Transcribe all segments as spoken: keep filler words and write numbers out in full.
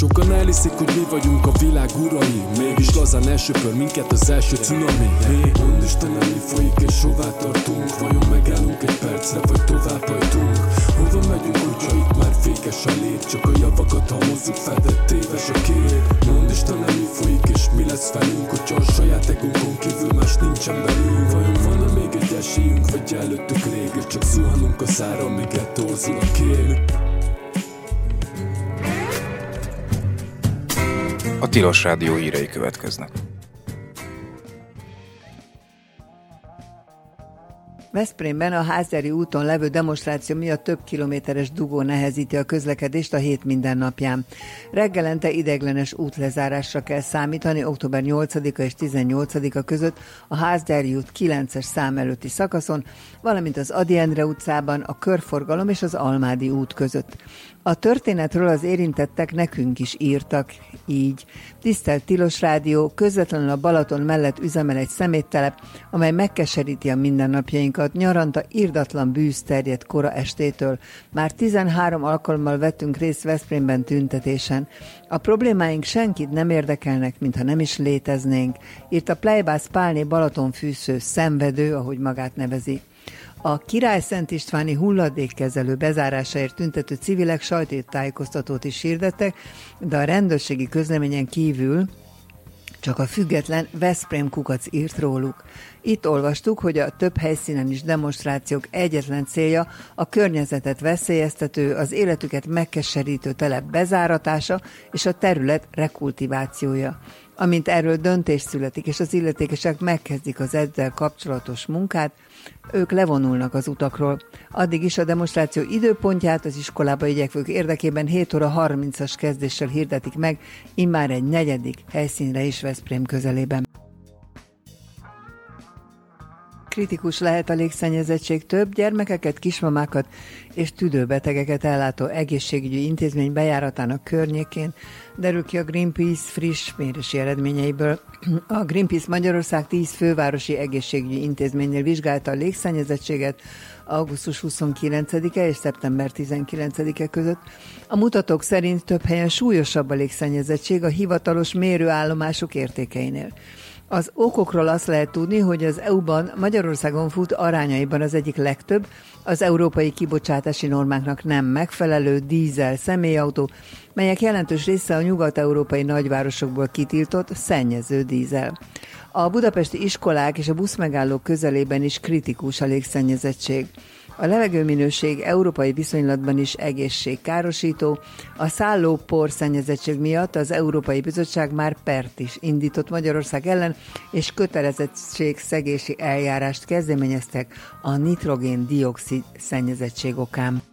Sokan elhiszik, hogy mi vagyunk a világ urai, mégis lazán elsöpör minket az első cunami. Hé, mondd Istenem, mi folyik és hová tartunk? Vajon megállunk egy percre, vagy tovább hajtunk? Hova megyünk, hogyha itt már fékes a lét? Csak a javakat hamozzuk, fedett téves a kép. Mondd Istenem, mi folyik és mi lesz velünk, hogyha a saját egónkon kívül más nincsen belünk? Vajon van-e még egy esélyünk, vagy előttük rég, csak zuhanunk a szára, míg eltorzul a kém? A Tilos Rádió hírei következnek. Veszprémben a Házgyári úton levő demonstráció miatt több kilométeres dugó nehezíti a közlekedést a hét mindennapján. Reggelente ideiglenes útlezárásra kell számítani október nyolcadika és tizennyolcadika között a Házgyári út kilences szám előtti szakaszon, valamint az Ady Endre utcában, a körforgalom és az Almádi út között. A történetről az érintettek nekünk is írtak, így. Tisztelt Tilos Rádió, közvetlenül a Balaton mellett üzemel egy szeméttelep, amely megkeseríti a mindennapjainkat. Nyaranta irdatlan bűz terjed kora estétől. Már tizenhárom alkalommal vettünk részt Veszprémben tüntetésen. A problémáink senkit nem érdekelnek, mintha nem is léteznénk, írt a Plejbász Pálné Balatonfűsző szenvedő, ahogy magát nevezi. A Király Szent Istváni hulladékkezelő bezárásáért tüntető civilek sajtótájékoztatót is hirdettek, de a rendőrségi közleményen kívül csak a független Veszprém kukac írt róluk. Itt olvastuk, hogy a több helyszínen is demonstrációk egyetlen célja a környezetet veszélyeztető, az életüket megkeserítő telep bezáratása és a terület rekultivációja. Amint erről döntés születik, és az illetékesek megkezdik az ezzel kapcsolatos munkát, ők levonulnak az utakról. Addig is a demonstráció időpontját az iskolába igyekvők érdekében hét óra harmincas kezdéssel hirdetik meg, immár egy negyedik helyszínre is Veszprém közelében. Kritikus lehet a légszennyezettség, több gyermekeket, kismamákat és tüdőbetegeket ellátó egészségügyi intézmény bejáratának környékén, derül ki a Greenpeace friss mérési eredményeiből. A Greenpeace Magyarország tíz fővárosi egészségügyi intézménynél vizsgálta a légszennyezettséget augusztus huszonkilencedike és szeptember tizenkilencedike között. A mutatók szerint több helyen súlyosabb a légszennyezettség a hivatalos mérőállomások értékeinél. Az okokról azt lehet tudni, hogy az é u-ban Magyarországon fut arányaiban az egyik legtöbb, az európai kibocsátási normáknak nem megfelelő dízel személyautó, melyek jelentős része a nyugat-európai nagyvárosokból kitiltott szennyező dízel. A budapesti iskolák és a buszmegállók közelében is kritikus a légszennyezettség. A levegőminőség európai viszonylatban is egészségkárosító. A szállópor szennyezettség miatt az Európai Bizottság már pert is indított Magyarország ellen, és kötelezettségszegési eljárást kezdeményeztek a nitrogén-dioxid szennyezettség okán.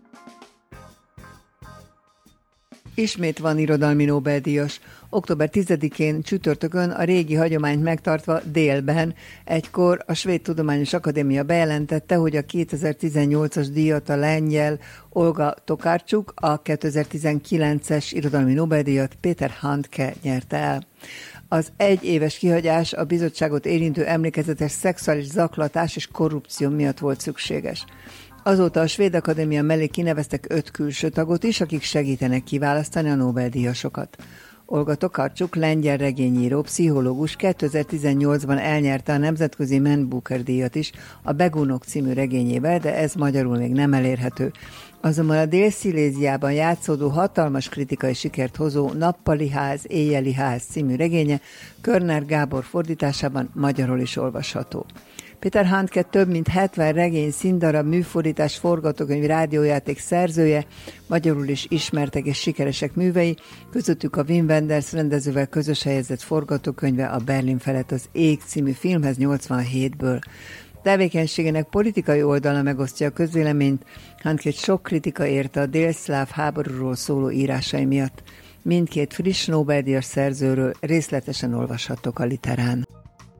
Ismét van irodalmi Nobel-díjas. október tizedikén csütörtökön a régi hagyományt megtartva délben, egykor a Svéd Tudományos Akadémia bejelentette, hogy a kétezer-tizennyolcas díjat a lengyel Olga Tokarczuk, a kétezer-tizenkilences irodalmi Nobel-díjat Péter Handke nyerte el. Az egyéves kihagyás a bizottságot érintő emlékezetes szexuális zaklatás és korrupció miatt volt szükséges. Azóta a Svéd Akadémia mellé kineveztek öt külső tagot is, akik segítenek kiválasztani a Nobel-díjasokat. Olga Tokarczuk, lengyel regényíró, pszichológus kétezer-tizennyolcban elnyerte a nemzetközi Man Booker díjat is a Begunok című regényével, de ez magyarul még nem elérhető. Azonban a Dél-Sziléziában játszódó hatalmas kritikai sikert hozó Nappali ház, Éjjeli ház című regénye Körner Gábor fordításában magyarul is olvasható. Péter Handke több mint hetven regény, színdarab, műfordítás, forgatókönyv, rádiójáték szerzője, magyarul is ismertek és sikeresek művei, közöttük a Wim Wenders rendezővel közös helyezett forgatókönyve a Berlin felett az Ég című filmhez nyolcvanhétből. Tevékenységének politikai oldala megosztja a közvéleményt, Handke sok kritika érte a délszláv háborúról szóló írásai miatt. Mindkét friss Nobel-díjas szerzőről részletesen olvashattok a Literán.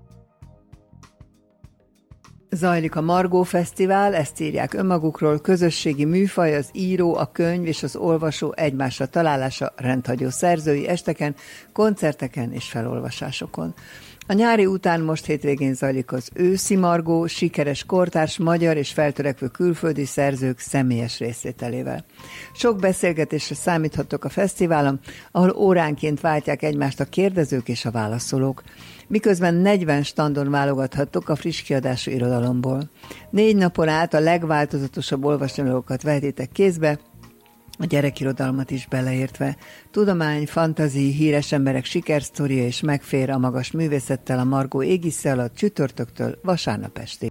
Zajlik a Margó Fesztivál, ezt írják önmagukról, közösségi műfaj, az író, a könyv és az olvasó egymásra találása rendhagyó szerzői esteken, koncerteken és felolvasásokon. A nyári után most hétvégén zajlik az őszi Margó, sikeres kortárs magyar és feltörekvő külföldi szerzők személyes részvételével. Sok beszélgetésre számíthatok a fesztiválon, ahol óránként váltják egymást a kérdezők és a válaszolók. Miközben negyven standon válogathattok a friss kiadású irodalomból. Négy napon át a legváltozatosabb olvasnivalókat vehetitek kézbe, a gyerekirodalmat is beleértve. Tudomány, fantazi, híres emberek sikersztoria és megfér a magas művészettel a Margó égisze alatt csütörtöktől vasárnap estig.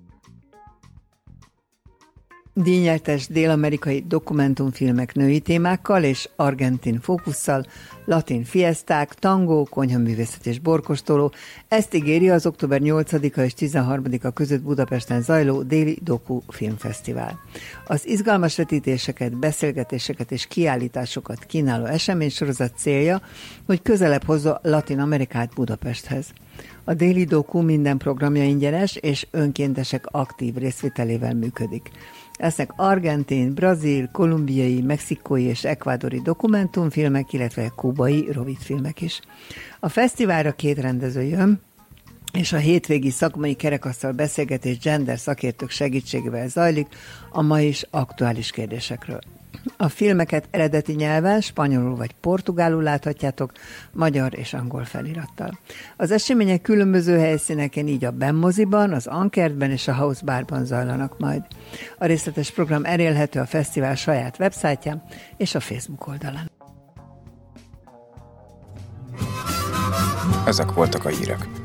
Díjnyertes dél-amerikai dokumentumfilmek női témákkal és argentin fókusszal, latin fieszták, tangó, konyhaművészet és borkostoló, ezt ígéri az október nyolcadika és tizenharmadika között Budapesten zajló Déli Doku Filmfesztivál. Az izgalmas vetítéseket, beszélgetéseket és kiállításokat kínáló eseménysorozat célja, hogy közelebb hozza Latin Amerikát Budapesthez. A Déli Doku minden programja ingyenes és önkéntesek aktív részvételével működik. Lesznek argentin, brazil, kolumbiai, mexikói és ekvádori dokumentumfilmek, illetve kubai rövidfilmek is. A fesztiválra két rendező jön, és a hétvégi szakmai kerekasztal beszélgetés gender szakértők segítségével zajlik a ma is aktuális kérdésekről. A filmeket eredeti nyelven, spanyolul vagy portugálul láthatjátok, magyar és angol felirattal. Az események különböző helyszíneken, így a Benmoziban, az Ankertben és a House Barban zajlanak majd. A részletes program elérhető a fesztivál saját websájtján és a Facebook oldalán. Ezek voltak a hírek.